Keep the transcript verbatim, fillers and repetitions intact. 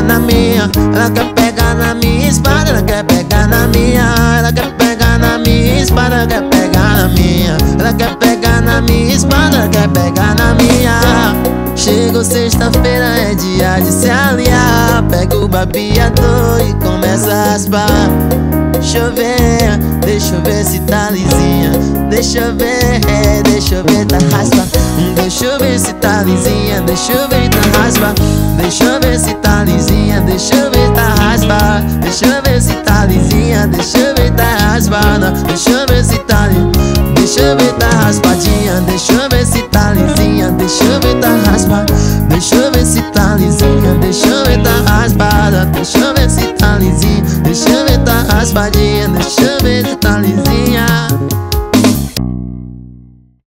pegar na minha, ela quer pegar na minha espada, ela quer pegar na minha, ela quer pegar na minha espada, ela quer pegar na minha, ela quer pegar na minha espada, ela quer pegar na minha. Chegou sexta-feira, é dia de se aliar. Pega o babeador e começa a raspar. Deixa eu ver, deixa eu ver se tá lisinha. Deixa eu ver, deixa eu ver, tá raspa. Deixa eu ver se tá lisinha, deixa eu ver, tá raspa. Deixa eu ver se tá lisinha, deixa eu ver, tá raspa. Deixa eu ver se tá lisinha, deixa eu ver, tá raspada. Deixa eu ver se tá lisinha, deixa eu ver, tá raspadinha. Deixa eu ver se tá lisinha, deixa eu ver, tá raspa. Deixa eu ver se tá lisinha, deixa eu ver, tá raspada. Deixa eu ver